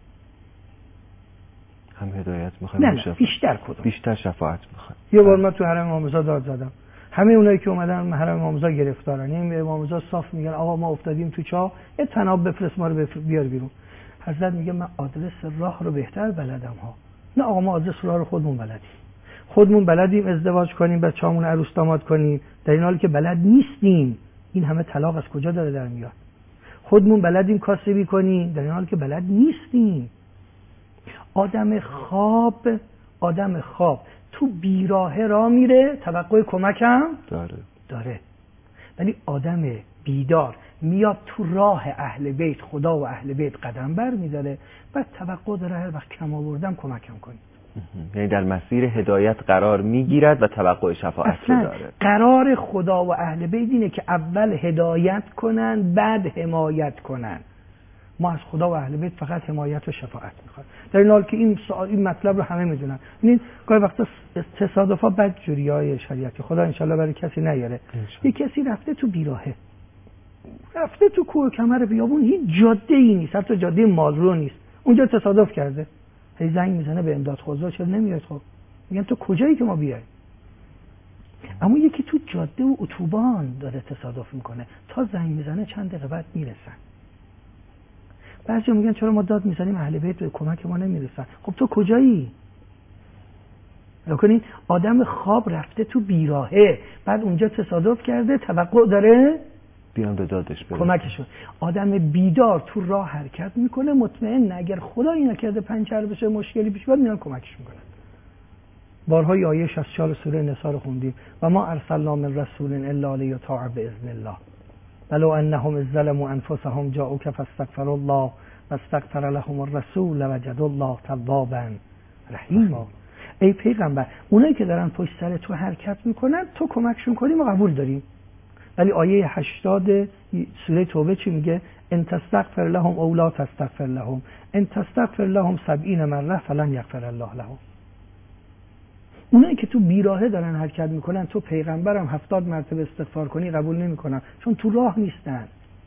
هم هدایت میخوایم. نه نه بیشتر کدوم؟ بیشتر شفاعت میخوایم. یه بار من تو حرم امام رضا داد زدم، همه اونایی که اومدن حرم امام رضا گرفتارن، این امام رضا صاف میگن آقا ما افتادیم تو چاه، یه تناب بفرست ما رو بیار بیرون. حضرت میگه من آدرس راه رو بهتر بلدم ها. نه آقا ما آدرس راه رو خودمون بلدیم. خودمون بلدیم ازدواج کنیم، بچه‌مون عروس داماد کنیم، در این حالی که بلد نیستیم این همه طلاق از کجا داره در میاد؟ خودمون بلدیم کاسبی کنیم در این حال که بلد نیستیم. آدم خواب آدم خواب تو بیراهه را میره، توقع کمکم داره داره ولی آدم بیدار میاد تو راه اهل بیت، خدا و اهل بیت قدم بر میداره، بعد توقع داره هر وقت کم آوردم کمکم کنید. یعنی در مسیر هدایت قرار میگیرد و توقع شفاعت رو داره. قرار خدا و اهل بیت اینه که اول هدایت کنن بعد حمایت کنن. ما از خدا و اهل بیت فقط حمایت و شفاعت میخواد. در این حال که این سوال این مطلب رو همه میدونن. ببینید گاهی وقتا تصادفا بد جوریای شریعتی خدا انشالله برای کسی نیاره. یه کسی رفته تو بیراهه، رفته تو کوه کمر بیابون، هیچ جاده ای نیست، حتی جاده مالرو نیست، اونجا تصادف کرده. هی زنگ میزنه به امداد خدا، چرا نمیاد؟ خب میگن تو کجایی که ما بیایم؟ اما یکی تو جاده و اتوبان داره تصادف میکنه، تا زنگ میزنه چند دقیقه بعد میرسن. بعضی میگن چرا ما داد میزنیم اهل بیت به کمک ما نمیرسن؟ خب تو کجایی؟ نکنین آدم خواب رفته تو بیراهه، بعد اونجا تصادف کرده، توقع داره بیان به دادش برسن، کمکشون. آدم بیدار تو راه حرکت میکنه، مطمئن اگر خدا این نکرده پنچر بشه، مشکلی پیش بیاد، میان کمکش میکنن. بارها آیه شصت و چهار سوره نساء رو خوندیم و ما ارسلنا من رسول الا لیطاع باذن الله ولو انهم اذ ظلموا انفسهم جاءوك فاستغفروا الله واستغفر لهم الرسول لوجدوا الله توابا رحیما. ای پیغمبر، اونایی که دارن پشت سر تو حرکت میکنن تو کمکشون کنی ما قبول داریم. ولی آیه هشتاد سوره توبه چی میگه؟ ان تستغفر لهم او لا تستغفر لهم ان تستغفر لهم سبعین مره فلن یغفر الله لهم. اونایی که تو بیراهه دارن حرکت میکنن تو پیغمبرم هفتاد مرتبه استغفار کنی قبول نمیکنن، چون تو راه نیستن.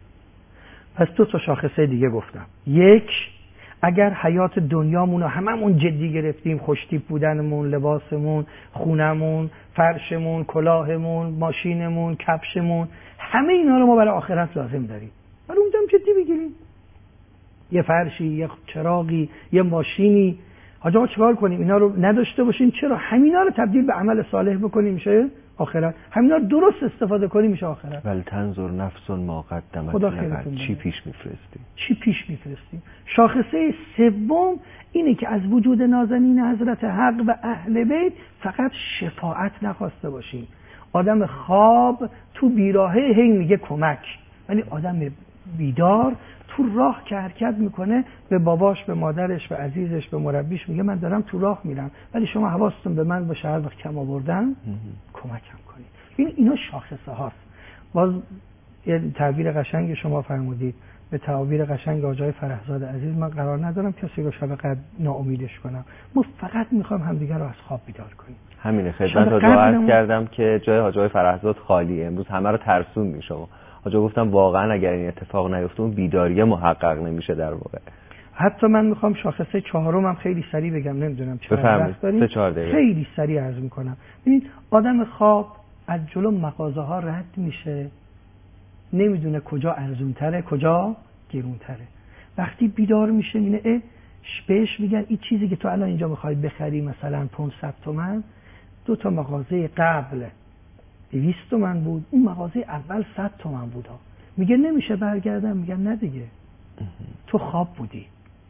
پس دو تا شاخصه دیگه گفتم. یک، اگر حیات دنیامون رو هممون جدی گرفتیم، خوشتیپ بودنمون، لباسمون، خونمون، فرشمون، کلاهمون، ماشینمون، کفشمون، همه اینا رو ما برای آخرت لازم داریم، ولی اونجا هم جدی بگیریم. یه فرشی، یه چراغی، یه ماشینی، حاجا ما چیکار کنیم اینا رو نداشته باشیم؟ چرا؟ همینا رو تبدیل به عمل صالح بکنیم میشه آخرت، همینا رو درست استفاده کنیم میشه آخرت. ولی تنظر نفس ما قدمت خدا لغد، چی پیش میفرستیم چی پیش میفرستیم. شاخصه سوم اینه که از وجود نازنین حضرت حق و اهل بیت فقط شفاعت نخواسته باشیم. آدم خواب تو بیراهه هی میگه کمک، ولی آدم بیدار تو راه که حرکت میکنه به باباش، به مادرش، به عزیزش، به مربیش میگه من دارم تو راه میرم، ولی شما حواستون به من باشه هر وقت کم آوردم کمکم کنید. این اینا شاخصه هاست. باز یه تعبیر قشنگ شما فرمودید، به تعبیر قشنگ آقای فرهزاد عزیز من قرار ندارم کسی رو شب قدر ناامیدش کنم، ما فقط میخوام همدیگه رو از خواب بیدار کنیم. همینه. خدمت رو عرض کردم که جای آقای فرهزاد خالیه، امروز همه رو ترسوندین شما. آجا گفتم واقعا اگر این اتفاق نیفته اون بیداریه محقق نمیشه در واقع. حتی من میخوام شاخصه چهارم هم خیلی سریع بگم، نمیدونم چرا وقت داریم، خیلی سریع عرض میکنم. ببینید آدم خواب از جلو مغازه ها رد میشه، نمیدونه کجا ارزونتره کجا گرونتره. وقتی بیدار میشه اینه اه بهش میگن این چیزی که تو الان اینجا میخوای بخری مثلا پانصد تومن، دو تا مغازه قبل دویست تومن بود، اون مغازه اول صد تومن بود ها. میگه نمیشه برگردم، میگن نه دیگه تو خواب بودی.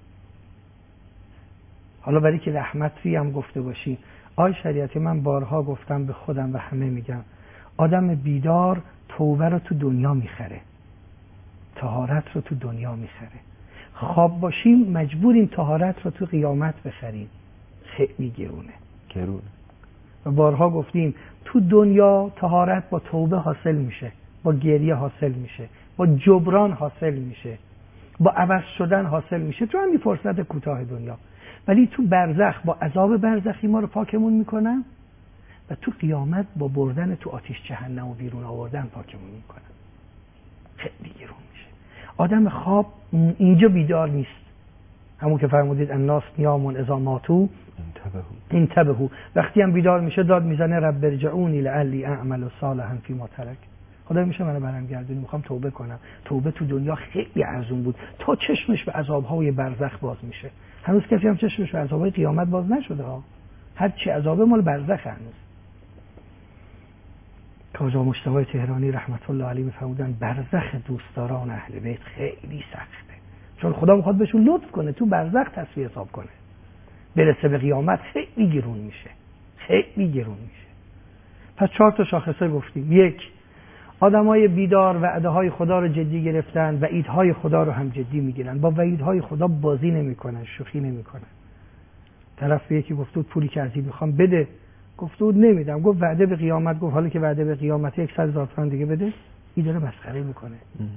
حالا برای که رحمتی هم گفته باشی، آی شریعتی من بارها گفتم به خودم و همه میگم، آدم بیدار توبه رو تو دنیا میخره، طهارت رو تو دنیا میخره. خواب باشیم مجبوریم طهارت رو تو قیامت بخریم، خیلی گرونه گرونه. و بارها گفتیم تو دنیا طهارت با توبه حاصل میشه، با گریه حاصل میشه، با جبران حاصل میشه، با عوض شدن حاصل میشه تو همین فرصت کوتاه دنیا. ولی تو برزخ با عذاب برزخی ما رو پاکمون میکنن و تو قیامت با بردن تو آتش جهنم و بیرون آوردن پاکمون میکنن. خیلی گرون میشه. آدم خواب اینجا بیدار نیست، همون که فرمودید الناس نیامون اذا ماتوا انتبهوا. وقتی هم بیدار میشه داد میزنه رب ارجعونی لعلی اعمل صالحا فیما ترک. خدا میشه منو برمیگردونی، میخوام توبه کنم. توبه تو دنیا خیلی ارزون بود، تا چشمش به عذابهای برزخ باز میشه. هنوز کسی هم چشمش به عذابهای قیامت باز نشده ها، هر چی عذابه مال برزخ هنوز. که آقا مجتبی تهرانی رحمت الله علیه می‌فرمودن برزخ دوستداران اهل بیت خیلی سخته، چون خدا میخواد بهشون لطف کنه، تو برزخ تصفیه حساب کنه، برسه به قیامت خیلی گرون میشه، خیلی گرون میشه. پس چهار تا شاخصه گفتیم. یک، آدمای بیدار وعده‌های خدا رو جدی گرفتن، وعیدهای خدا رو هم جدی میگیرن، با وعیدهای خدا بازی نمیکنن، شوخی نمیکنن. طرف به یکی گفت پولی که ازی میخوام بده، گفت نمیدم، گفت وعده به قیامت، گفت حالا که وعده به قیامت صد هزار تومان دیگه بده، این داره مسخره میکنه.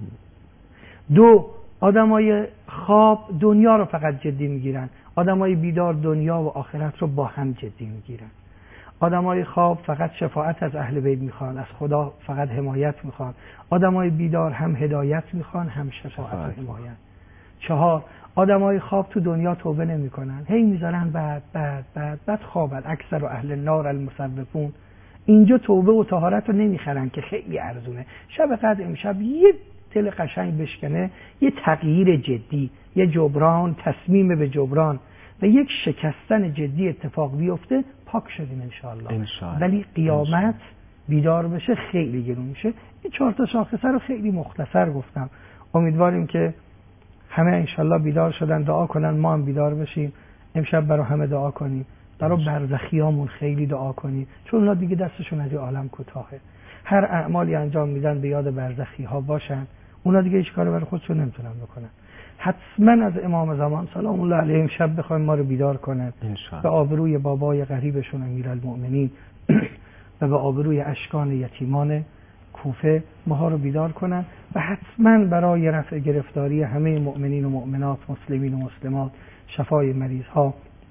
دو، آدمای خواب دنیا رو فقط جدی میگیرن، آدمای بیدار دنیا و آخرت رو با هم جدی میگیرن. آدمای خواب فقط شفاعت از اهل بیت میخوان، از خدا فقط حمایت میخوان. آدمای بیدار هم هدایت میخوان، هم شفاعت و حمایت. چهار، آدمای خواب تو دنیا توبه نمیکنن، هی میذارن بعد بعد بعد بعد خوابن. اکثر و اهل النار المسرفون. اینجا توبه و طهارت رو نمیخرن که خیلی ارزونه. شب قدر امشب یه دل قشنگ بشکنه، یه تغییر جدی، یه جبران، تصمیم به جبران و یک شکستن جدی اتفاق بیفته، پاک شدیم انشاءالله. ولی قیامت بیدار بشه خیلی گرون میشه. این چهار تا شاخصه رو خیلی مختصر گفتم. امیدواریم که همه انشاءالله بیدار شدن، دعا کنن، ما هم بیدار بشیم. امشب برای همه دعا کنیم، برای برزخیامون خیلی دعا کنیم، چون اونا دیگه دستشون از این عالم کوتاهه. هر اعمالی انجام میدن به یاد برزخی ها باشن، اونا دیگه هیچ کاری برای خودشون نمیتونن بکنن. حتما از امام زمان سلام الله علیه امشب بخوایم ما رو بیدار کنن، به آبروی بابای غریبشون امیرالمؤمنین و به آبروی اشکان یتیمان کوفه ما رو بیدار کنن و حتما برای رفع گرفتاری همه مؤمنین و مؤمنات، مسلمین و مسلمات، شفای مریض ها،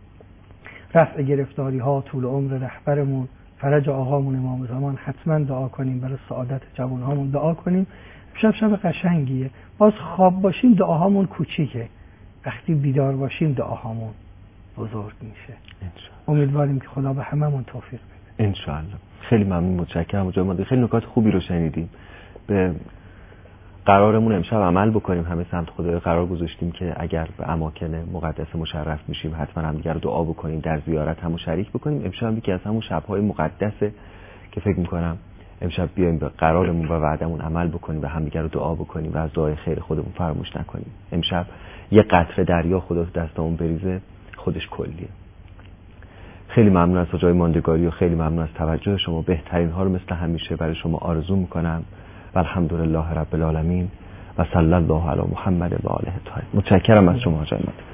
رفع گرفتاری ها، طول عمر رهبرمون، فرج آقامون امام زمان حتما دعا کنیم، برای سعادت جوان هامون دعا کنیم. شب شب قشنگیه. باز خواب باشیم دعاهامون کوچیکه، وقتی بیدار باشیم دعاهامون بزرگ میشه. امیدواریم که خدا به هممون توفیق بده ان شاء الله. خیلی ممنون، متشکرم. جناب خیلی نکات خوبی رو شنیدیم. به قرارمون امشب عمل بکنیم. همه سمت خدای قرار گذاشتیم که اگر به اماکن مقدس مشرف میشیم حتما هم دیگه رو دعا بکنیم، در زیارت همو شریک بکنیم. امشب هم یکی از همون شب‌های مقدسه که فکر می‌کنم امشب بیایم به قرارمون و وعدمون عمل بکنیم و همدیگه رو دعا بکنیم و از دعای خیر خودمون فراموش نکنیم. امشب یه قطره دریا خدا تو دستمون بریزه خودش کلیه. خیلی ممنون از جای ماندگاری و خیلی ممنون از توجه شما. بهترین ها رو مثل همیشه برای شما آرزو میکنم و الحمدلله رب العالمین و صلی الله علی محمد و آله الطاهرین. متشکرم از شما جای ماندگاری.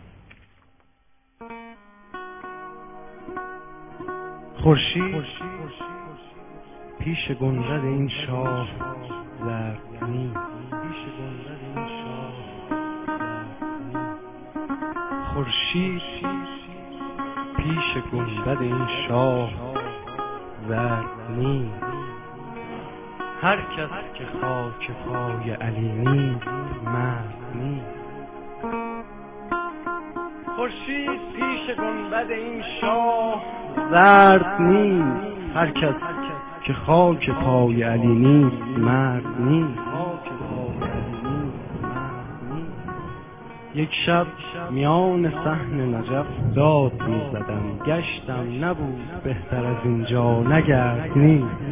خورشید پیش گنبد این شاه زرد نیست، پیش گنبد این شاه خورشید پیش گنبد این شاه زرد نیست. هر کس که خاک پای علی نیست مرد نیست. خورشید پیش گنبد این شاه زرد نیست. هر کس که خاک پای علی نیست مرد نیست. یک شب میان صحن نجف داد میزدم، گشتم نبود بهتر از اینجا نگرد نیست.